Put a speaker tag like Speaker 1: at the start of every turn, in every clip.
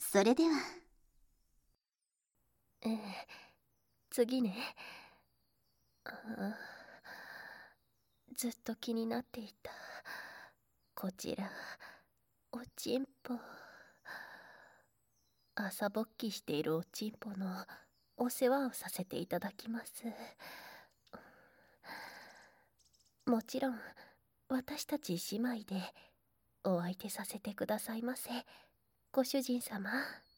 Speaker 1: それでは。
Speaker 2: 次ね。ずっと気になっていたこちら、おちんぽ。朝ぼっきしているおちんぽのお世話をさせていただきます。もちろん私たち姉妹でお相手させてくださいませ、ご主人様。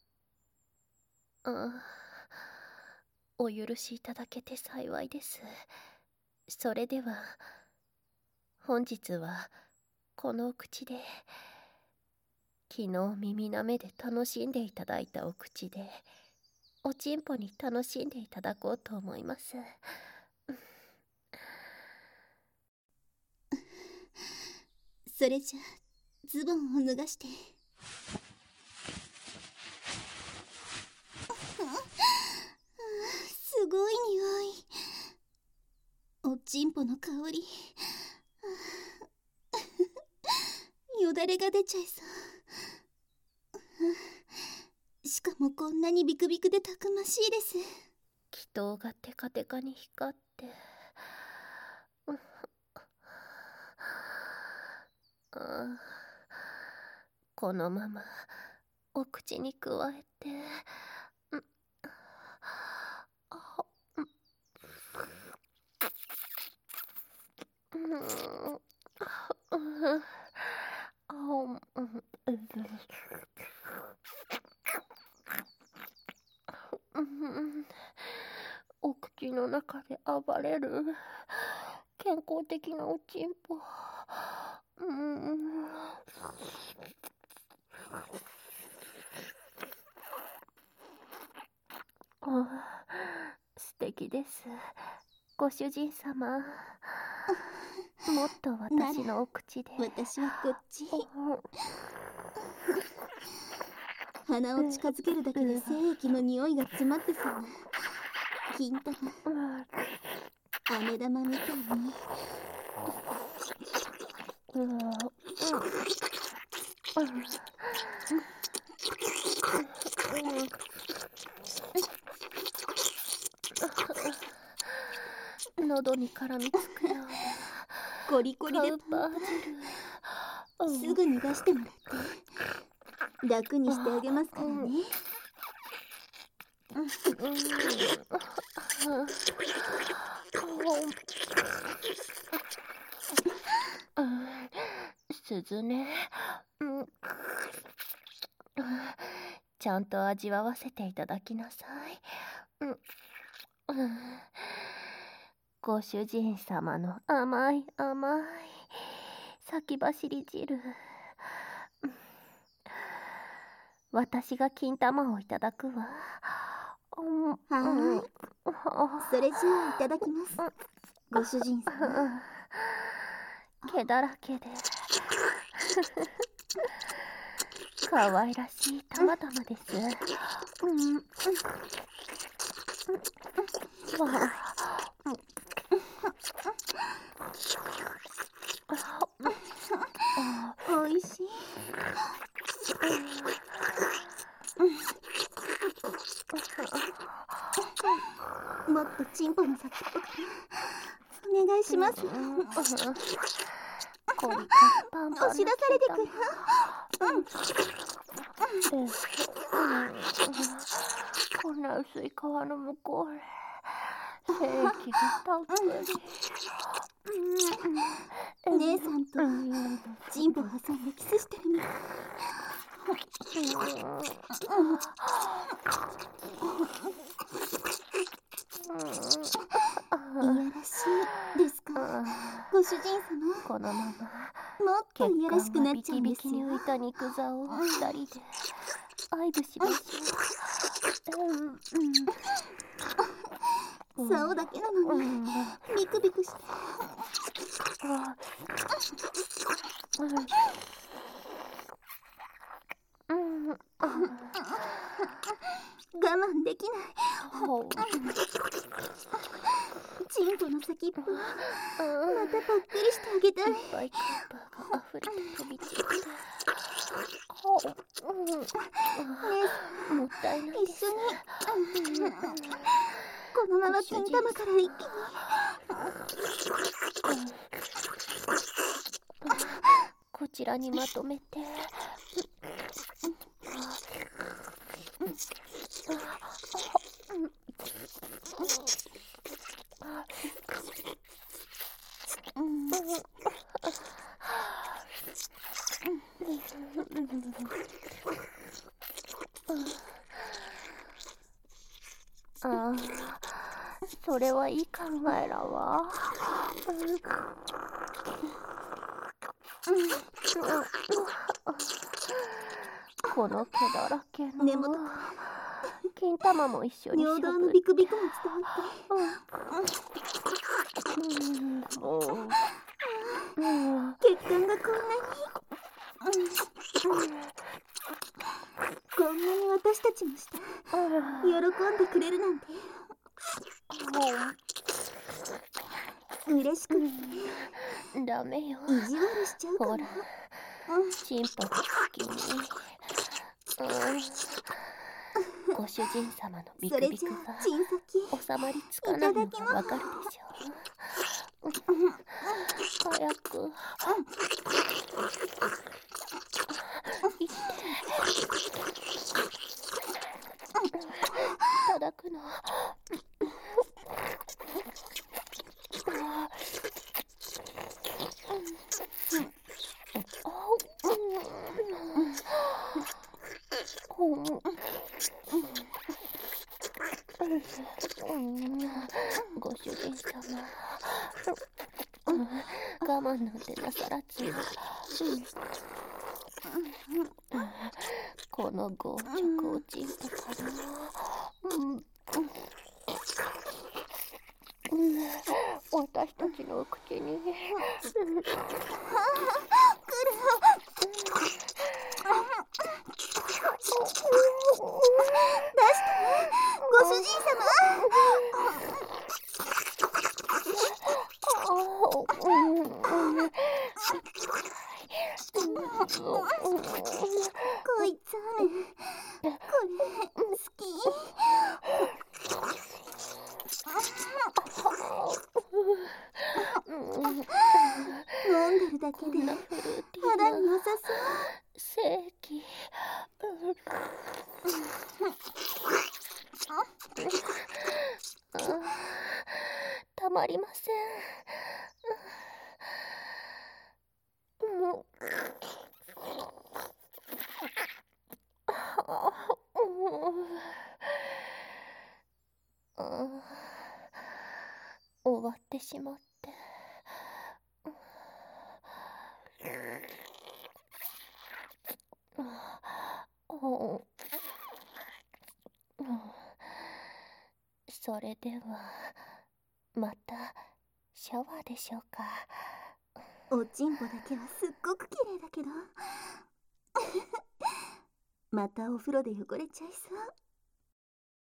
Speaker 2: お許しいただけて幸いです。それでは本日はこのお口で、昨日耳なめで楽しんでいただいたお口でおちんぽに楽しんでいただこうと思います。
Speaker 1: それじゃズボンを脱がして。すごい匂い。おちんぽの香り。よだれが出ちゃいそう。しかもこんなにビクビクでたくましいです。
Speaker 2: 気筒がテカテカに光って、このままお口にくわえて、お口の中で暴れる健康的なおちんぽ。素敵です、ご主人様。もっと私のお口で。
Speaker 1: 私はこっち。鼻を近づけるだけで精液の匂いが詰まってそうな金玉、飴玉みたいに。
Speaker 2: 喉に絡みつくような
Speaker 1: コリコリで
Speaker 2: カウパー汁。
Speaker 1: すぐに出してもらって楽にしてあげますからね。
Speaker 2: 鈴ね、ちゃんと味わわせていただきなさい。ご主人様の甘い甘い先走り汁。私が金玉をいただくわ。
Speaker 1: はい。それじゃあいただきます、ご主人様。
Speaker 2: 毛だらけで可愛らしい玉玉です。
Speaker 1: おいしい。もっとチンポの先っぽからお願いします。押し出されてくる。
Speaker 2: こんな薄い皮の向こうへ精液がたっぷり。
Speaker 1: 姉さんとチンポ挟んでキスしてるみたい。いやらしいですか、ご主人様。
Speaker 2: このまま
Speaker 1: もっといやらしくなっちゃうんですよ。
Speaker 2: 血管がビキビキに浮いた肉座を二人で愛撫しましょう。
Speaker 1: 竿だけなのにビクビクして。我慢できない。チンポの先っぽまたぱっくりしてあげたい。
Speaker 2: いっぱいカッパーが溢れて飛び散って。 もったいないです。
Speaker 1: 一緒に、このまま金玉から一気に。
Speaker 2: こちらにまとめて。ああ、それはいい考えらわ。この毛だらけの
Speaker 1: 根元
Speaker 2: 金玉も一緒に
Speaker 1: 尿道の
Speaker 2: しょぶ
Speaker 1: ビクビクも伝わって血管がこんなに私たちもした喜んでくれるなんて嬉しくって
Speaker 2: ダメよ。
Speaker 1: 意地悪しちゃうかも。
Speaker 2: ほら、チンポの先にご主人様のビクビクが
Speaker 1: チン先
Speaker 2: 収まりつかないのがわかるでしょう。早く。叩くの。ご主人様、我慢なんてなさらず、この強直おちんぽから私たちの口に
Speaker 1: ご主人様こいつこれ好き飲んでるだけで肌に良さそう
Speaker 2: 正義たまりません。もう終わってしまって。それではまたシャワーでしょうか。
Speaker 1: おちんぽだけはすっごく綺麗だけどまたお風呂で汚れちゃいそう。